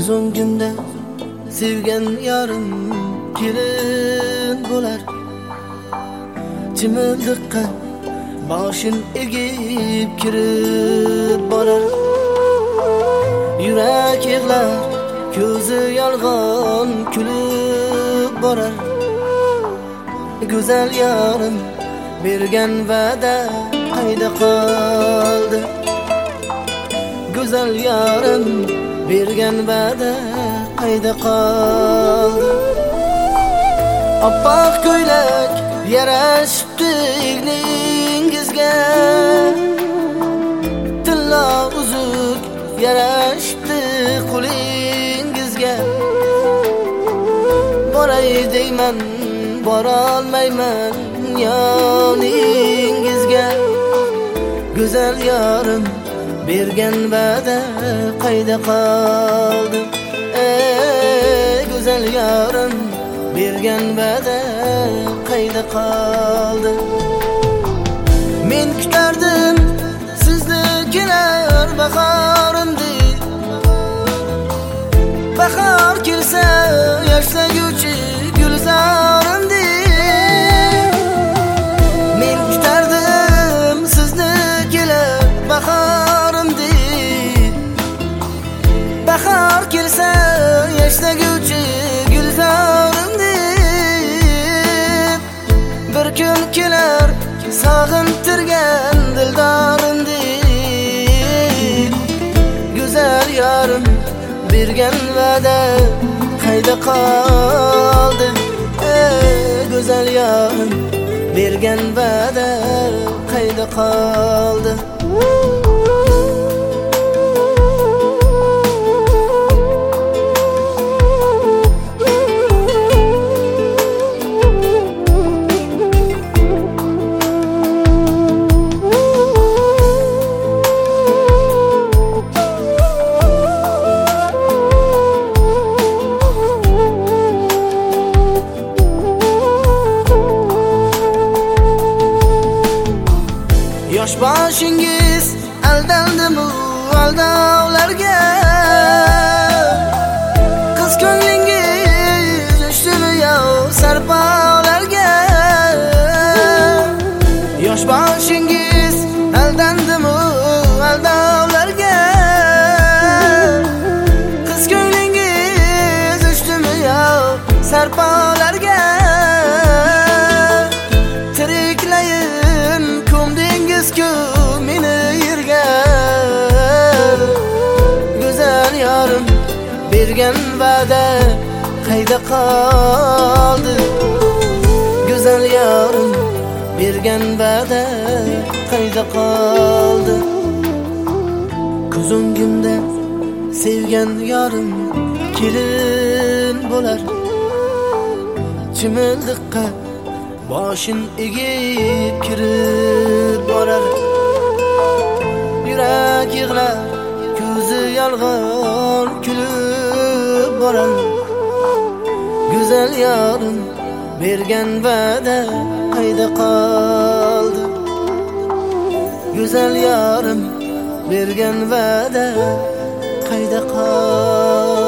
Ko'z o'ngimda sevgan yarim kelin bo'lar. Chimildiqqa boshim egib kirib borar. Yurak yig'lar, ko'zi yolg'on kulib borar. Go'zal yarim bergan va'da qayda qoldi? Go'zal yarim bergan va'da qayda qoldi? Oppoq ko'ylak yarashibdi egningizga, tilla uzuk yarashibdi qo'lingizga. Boray deyman, borolmayman yoningizga. Go'zal yarim bergan va'da qayda qoldi? Go'zal yarim bergan va'da qayda qoldi? Men kutardim sizni kelar bahorim deb. Bahor kelsa yashnaguvchi gulzorim deb. Men kutardim sizni kelar bahorim deb. Bahor kelsa yashnaguvchi gulzorim deb. Bir kun kelar sog'intirgan dildorim deb. Go'zal yarim bergan va'da qayda qoldi? Go'zal yarim bergan va'da qayda qoldi? Yosh boshingiz aldandimi aldovlarga? Qiz ko'nglingiz tushdimi yo sarpolarga? Yosh boshingiz aldandimi aldovlarga? Qiz ko'nglingiz tushdimi yo sarpolarga? Tiriklayin ko'mdingiz-ku meni yerga. Go'zal yarim bergan va'da qayda qoldi? Go'zal yarim bergan va'da qayda qoldi? Ko'z o'ngimda sevgan yarim kelin bo'lar. Chimildiqqa boshim egib kirib borar. Yurak yig'lar, ko'zi yolg'on kulib borar. Go'zal yarim bergan va'da qayda qoldi? Go'zal yarim bergan va'da qayda qoldi?